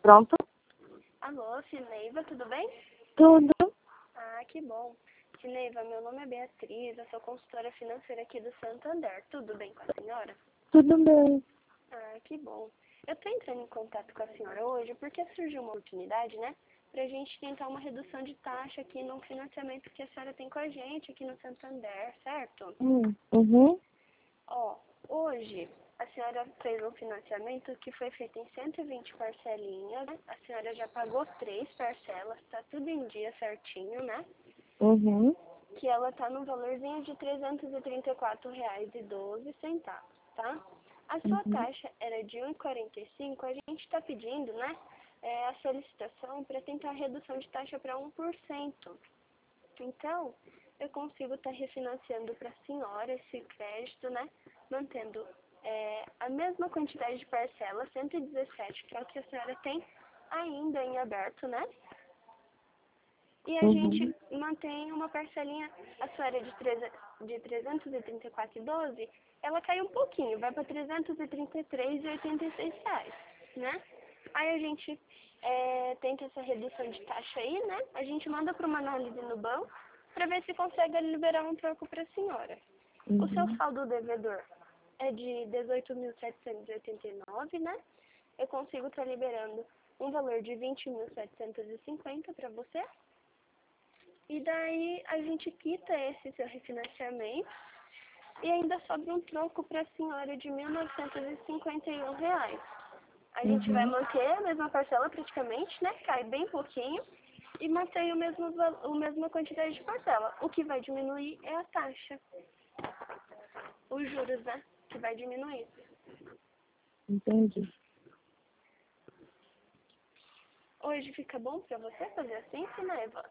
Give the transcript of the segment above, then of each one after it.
Pronto? Alô, Cineiva, tudo bem? Tudo. Ah, que bom. Cineiva, meu nome é Beatriz, eu sou consultora financeira aqui do Santander. Tudo bem com a senhora? Tudo bem. Ah, que bom. Eu estou entrando em contato com a senhora hoje porque surgiu uma oportunidade, né? Para a gente tentar uma redução de taxa aqui no financiamento que a senhora tem com a gente aqui no Santander, certo? Uhum. Ó, hoje a senhora fez um financiamento que foi feito em 120 parcelinhas, né? A senhora já pagou 3 parcelas, tá tudo em dia certinho, né? Uhum. Que ela tá no valorzinho de R$ 334,12, tá? A sua Uhum. taxa era de 1,45, a gente tá pedindo, né? A solicitação para tentar a redução de taxa para 1%. Então, eu consigo estar refinanciando para a senhora esse crédito, né? Mantendo a mesma quantidade de parcela, 117, que é o que a senhora tem ainda em aberto, né? E a gente Uhum. mantém uma parcelinha, a senhora de 334,12, ela cai um pouquinho, vai para R$ 333,86, né? Aí a gente tenta essa redução de taxa aí, né? A gente manda para uma análise no banco para ver se consegue liberar um troco para a senhora. O seu Uhum. saldo devedor é de 18.789, né? Eu consigo estar liberando um valor de 20.750 para você. E daí a gente quita esse seu refinanciamento e ainda sobra um troco para a senhora de R$ 1.951. A gente vai Uhum. manter a mesma parcela praticamente, né? Cai bem pouquinho e mantém a mesma quantidade de parcela. O que vai diminuir é a taxa. Os juros, né? Que vai diminuir. Entendi. Hoje fica bom para você fazer assim, Cineva?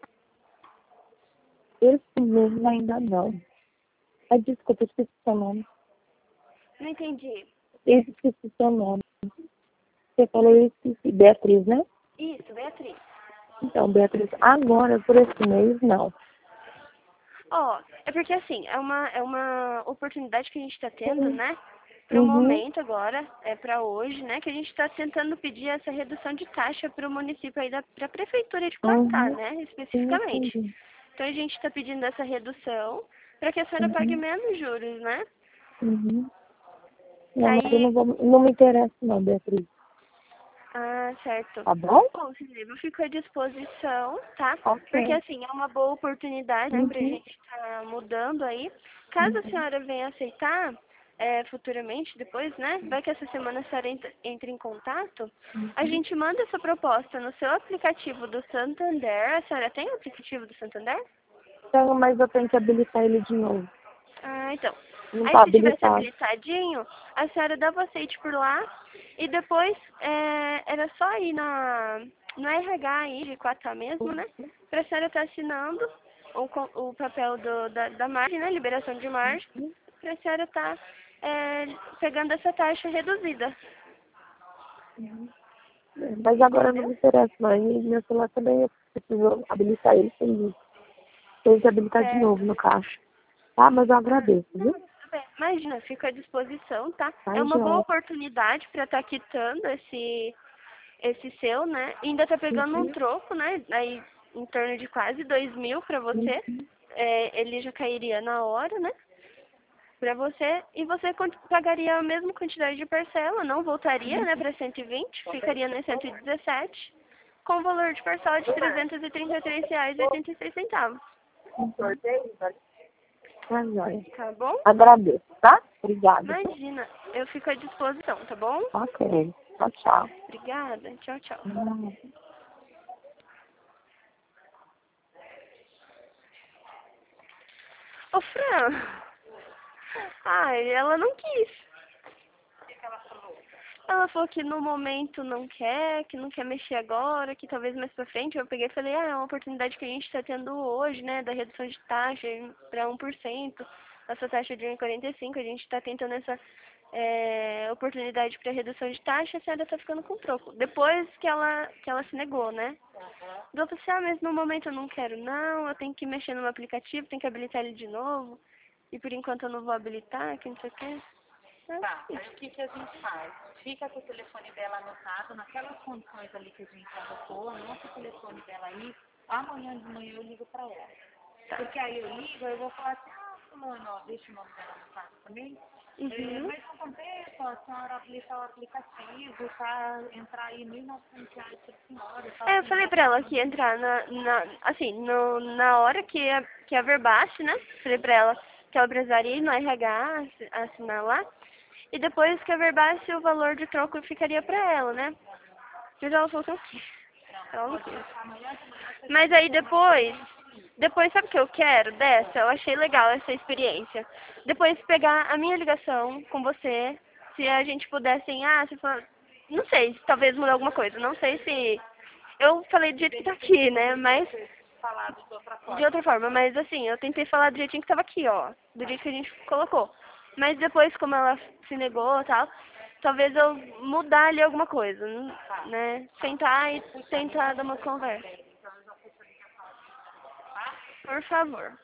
Esse mês ainda não. Desculpa, esqueci seu nome. Não entendi. Esqueci seu nome. Você falou esqueci. Beatriz, né? Isso, Beatriz. Então, Beatriz, agora, por esse mês, não. Ó, é porque assim, é uma oportunidade que a gente está tendo, né? Para o Uhum. momento agora, para hoje, né? Que a gente está tentando pedir essa redução de taxa para o município aí, para a prefeitura de Quatá, Uhum. né? Sim, Especificamente. entendi. Então a gente está pedindo essa redução para que a senhora pague Uhum. menos juros, né? Uhum. Não, mas eu Aí, não me interessa não, Beatriz. ah, certo. Tá bom? Bom, Cisne, eu fico à disposição, tá? Porque, Ok. assim, é uma boa oportunidade, né, pra Uhum. gente estar mudando aí. Caso a Uhum. senhora venha aceitar, futuramente, depois, né, vai que essa semana a senhora entre em contato, a Uhum. gente manda essa proposta no seu aplicativo do Santander. A senhora tem o aplicativo do Santander? Então, mas eu tenho que habilitar ele de novo. Ah, então. Não Aí tá se tivesse habilitado. habilitadinho, a senhora dava aceite por lá e depois era só ir no RH aí de Quatá mesmo, né? Pra senhora estar assinando o papel da margem, né? Liberação de margem, pra senhora estar pegando essa taxa reduzida. Mas agora não Entendeu? me interessa mais. E meu celular também eu preciso habilitar ele sem isso. Tem que habilitar de novo Certo. no caixa. Tá? Mas eu Ah, agradeço, não, viu? mas tudo bem. Imagina, fico à disposição, tá? Tá, É uma boa joia. oportunidade para estar quitando esse seu, né? E ainda tá pegando um Uhum. troco, né? Aí em torno de quase 2.000 para você. Ele já cairia na hora, né? Para você. E você pagaria a mesma quantidade de parcela, não voltaria, né? Para 120, ficaria na 117, com o valor de parcela de R$ 333,86. Tá, joia. Tá bom? Agradeço, tá? Obrigada. Imagina, eu fico à disposição, tá bom? Ok. Tchau, tchau. Obrigada. Tchau, tchau. Ô, Fran. Ai, ela não quis. Ela falou que no momento não quer, que não quer mexer agora, que talvez mais pra frente. Eu peguei e falei, é uma oportunidade que a gente tá tendo hoje, né, da redução de taxa pra 1%. Essa taxa de 1,45, a gente tá tentando essa oportunidade para redução de taxa, a senhora tá ficando com troco. Depois que ela se negou, né? Eu falei assim, mas no momento eu não quero não, eu tenho que mexer no meu aplicativo, tenho que habilitar ele de novo. E por enquanto eu não vou habilitar, que não sei o quê. Tá, aí o que a gente faz? fica com o telefone dela anotado, naquelas condições ali que a gente anotou, anota o telefone dela aí, amanhã de manhã eu ligo para ela. Porque aí eu ligo, eu vou falar assim, fulano, ó, deixa o nome dela anotado também. Mas não compensa, a senhora aplicar o aplicativo, tá? Entrar aí R$ 1.900 por senhora. Tá, Eu falei pra ela que ia entrar na hora que a Verbace, né? Falei pra ela que ela precisaria ir no RH, assinar lá. E depois que a Verbace, o valor de troco ficaria pra ela, né? Mas ela falou que não quis. Ela não quis. Mas aí depois sabe o que eu quero dessa? Eu achei legal essa experiência. Depois pegar a minha ligação com você, se a gente pudesse, se for, não sei, se talvez mudar alguma coisa. Não sei se eu falei do jeito que tá aqui, né? Mas de outra forma, mas assim, eu tentei falar do jeitinho que tava aqui, ó, do jeito que a gente colocou. Mas depois, como ela se negou e tal, talvez eu mudar ali alguma coisa, né? Sentar e tentar dar uma conversa. Por favor.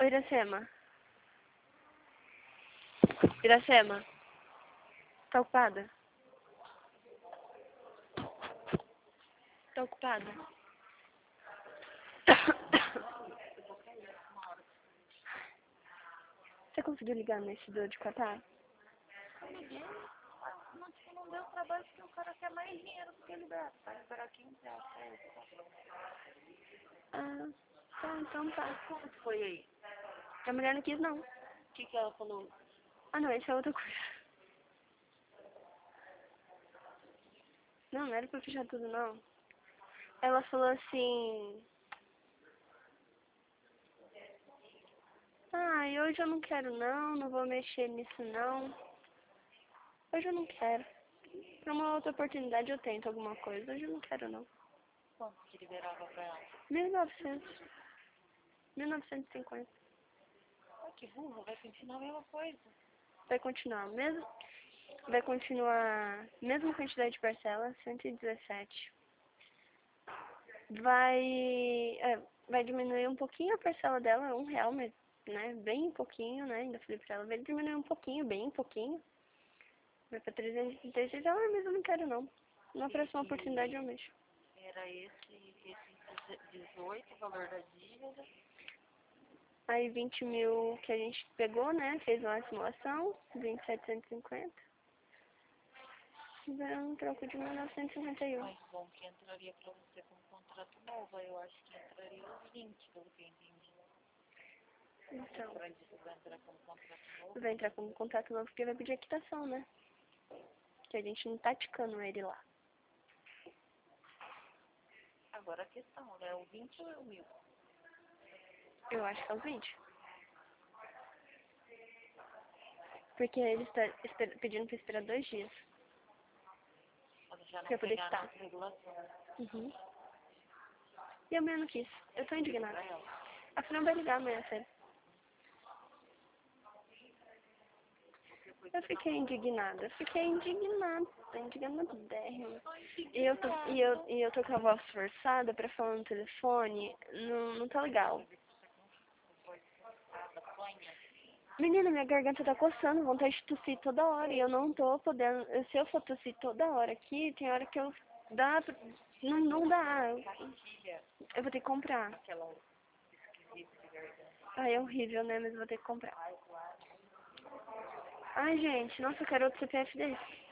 Oi, Iracema. Iracema. Tá ocupada? Tá ocupada? Você conseguiu ligar nesse do de Qatar? Não deu trabalho porque o cara quer mais dinheiro do que ele dá. Vai esperar 15 reais. Ah, tá, então tá. Como que foi aí? A mulher não quis, não. O que ela falou? Ah, não, isso é outra coisa. Não era pra fechar tudo, não. Ela falou assim... Ah, e hoje eu não quero, não vou mexer nisso, não. Hoje eu não quero. Pra uma outra oportunidade eu tento alguma coisa. Hoje eu não quero, não. Quanto que liberava pra ela? 1900. 1950. Ah, que burra, vai continuar a mesma coisa. Vai continuar mesmo? Vai continuar mesma quantidade de parcela, 117. Vai diminuir um pouquinho a parcela dela, R$1, mas, né, bem pouquinho, né, ainda falei pra ela, vai diminuir um pouquinho, bem pouquinho. Vai pra 336, mas eu não quero não. Na próxima oportunidade eu mexo. Era esse 18, o valor da dívida. Aí 20 mil que a gente pegou, né, fez uma simulação, 20.750. Deu um troco de 1951. Mas bom que entraria pra você com um contrato novo. Eu acho que entraria os 20, pelo que eu entendi. Então, Vai entrar como contrato novo. vai entrar como contrato novo porque vai pedir a quitação, né? Que a gente não tá ticando ele lá. Agora a questão, é o 20 ou é o 1000? Eu acho que é os 20. Porque ele está pedindo pra esperar 2 dias. Quando já não Pra poder pegar quitar. nas regulações. Uhum. E a mulher não quis. Eu tô indignada. Pra ela. A Fran vai ligar amanhã, sério. Eu fiquei indignada. Indignadérrima. E eu tô com a voz forçada pra falar no telefone. Não tá legal. Menina, minha garganta tá coçando, vontade de tossir toda hora. E eu não tô podendo. Se eu for tossir toda hora aqui, tem hora que eu dá. Não dá. Eu vou ter que comprar. Aquela esquisita de garganta. Ai, é horrível, né? Mas eu vou ter que comprar. Ai, gente, nossa, eu quero outro CPF desse.